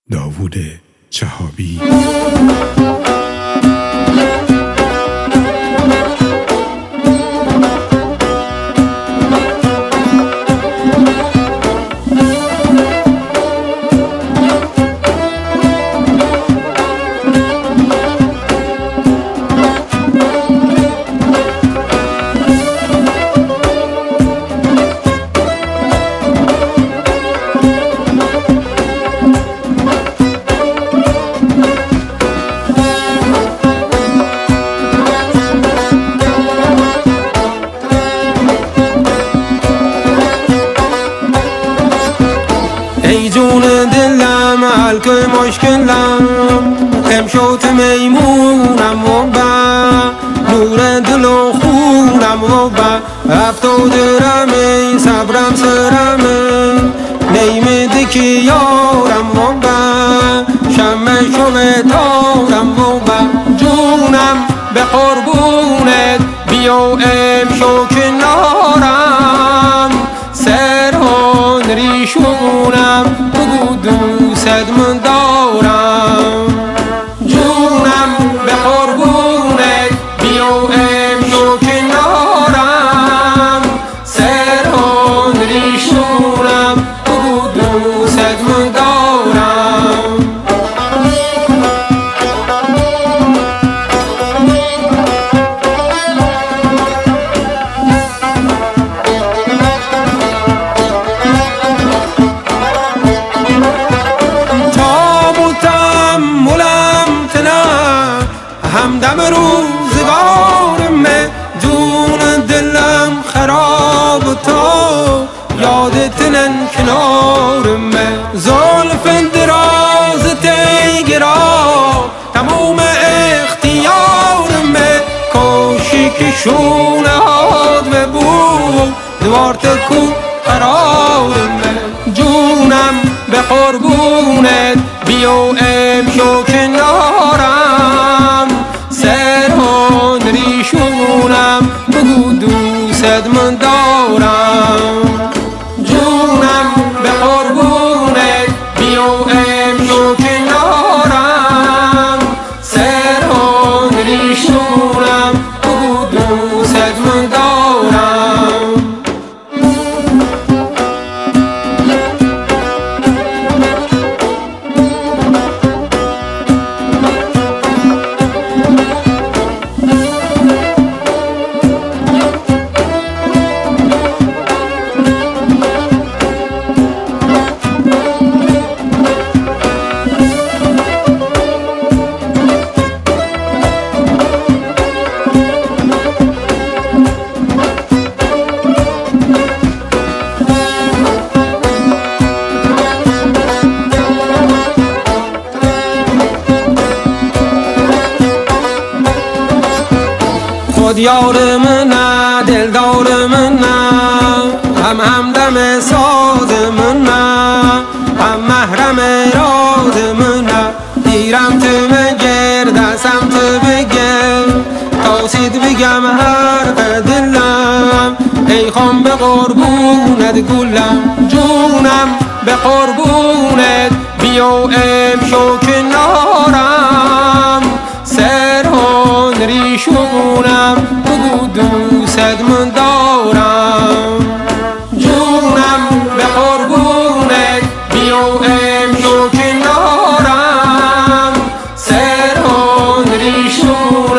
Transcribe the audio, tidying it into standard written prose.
داوود چهابی. ای جون دلم حلق مشکلم امشوت میمونم و با نور دل و خونم و با هفتاد رمه صبرم سرمه نیمده که یارم و با شمه شمه تارم و با جونم به قربونت بیا امشو کنارم سران ریشونم بگو دوست من دارم جونم به قربونت بیا امشو کنارم سران ریشونم بگو دوست من دارم همدم روزگارمه جون دلم خراب تا یادت نن کنارمه زلف دراز تیگرا تموم اختیارمه کوشی که شونه هاد به بود دوار تکو قرارمه جونم به قربونت بیا امشو کنارم سران ریشونم بگو دوست من دارم جونم به قربونت بیا امشو کنارم سران ریشونم بگو دوست من دارم خود یار من دلدار من همدم ساز من هم محرم راز من دیرم تو بگر دستم تو بگر تاسید بگم هر دلم ای خان به قربونت گلم جونم به قربونت بیا امشو کنارم سران ریشونم بگو دوست من دارم جونم به قربونت بیا امشو کنارم سران ریشونم